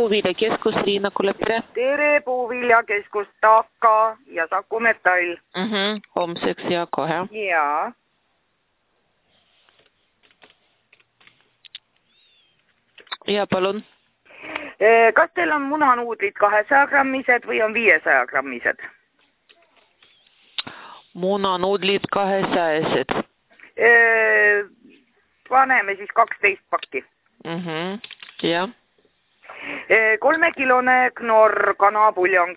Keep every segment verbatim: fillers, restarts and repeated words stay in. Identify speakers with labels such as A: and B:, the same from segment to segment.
A: puuviljakeskus, Riina Kullep, tere!
B: Tere, puuviljakeskus, Taka ja Saku Metall.
A: Mm -hmm. Homseks ja kohe.
B: Jaa.
A: Ja palun.
B: Kas teil on munanuudlid kahesaja grammised või on viiesaja grammised?
A: Munanuudlid kahesajased.
B: Paneme siis kaksteist pakki.
A: Mm -hmm. Ja.
B: Kolmekilone Knorr kanapuljong.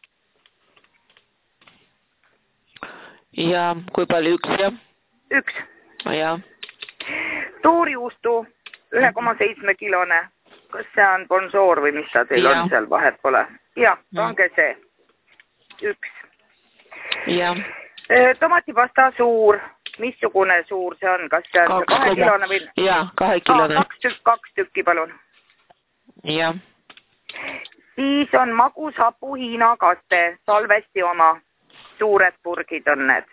A: Ja kui palju üks ja?
B: Üks.
A: Ja.
B: Tooriuustu ühe koma seitsme kilone. Kas see on bonsoor või mis ta teil ja. On seal vahet pole? Jah, onge see. Üks.
A: Ja.
B: Tomatipasta suur. Missugune suur see on? Kas see on kahe kilone või?
A: Jaa, kahe kilone.
B: Kaks, tükk, kaks tükki, palun.
A: Ja.
B: Siis on magushapu Hiina kaste, salvesti oma. Suured purgid on need.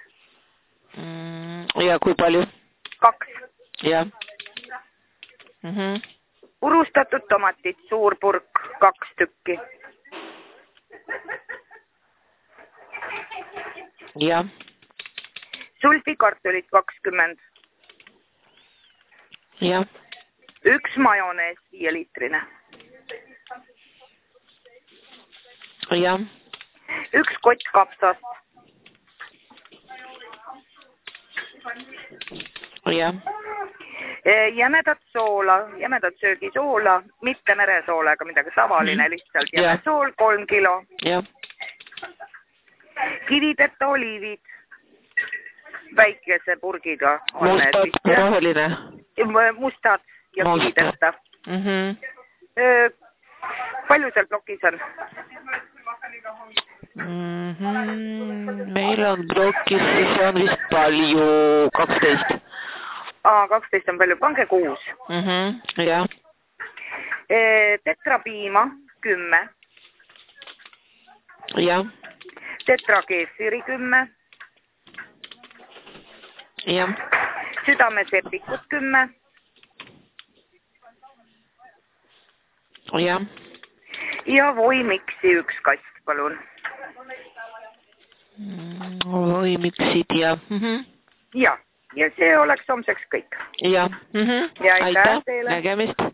A: Ja kui palju?
B: Kaks.
A: Ja. Mm -hmm.
B: Purustatud tomatid, suur purk, kaks tükki.
A: Ja.
B: Sulfikartulit kakskümmend.
A: Ja.
B: Üks majonees, viieliitrine.
A: Ja.
B: Üks kott kapsast.
A: Ja.
B: Jämedat soola, jämedat söögisoola, mitte meresoola ega midagi, tavaline lihtsalt. Jämesool kolm kilo.
A: Ja.
B: Kivideta oliivid. Väikese purgiga.
A: Mustad, roheline.
B: Mustad ja Mustad. Kivideta.
A: Mm -hmm.
B: Palju seal plokis on?
A: Mm -hmm. Meil on plokis, see on vist palju, kaksteist.
B: Aa, kaksteist on palju, pange kuus.
A: Mm -hmm. Ja.
B: Tetrapiima, kümme.
A: Ja.
B: Tetrakeefiri, kümme.
A: Ja.
B: Südamesepikut, kümme.
A: Ja.
B: Ja voimiksi üks kast, palun.
A: Voimiksid ja. Mm -hmm.
B: Ja, ja see oleks homseks kõik.
A: Ja. Mm -hmm.
B: Ja aitäh teile.
A: Nägemist.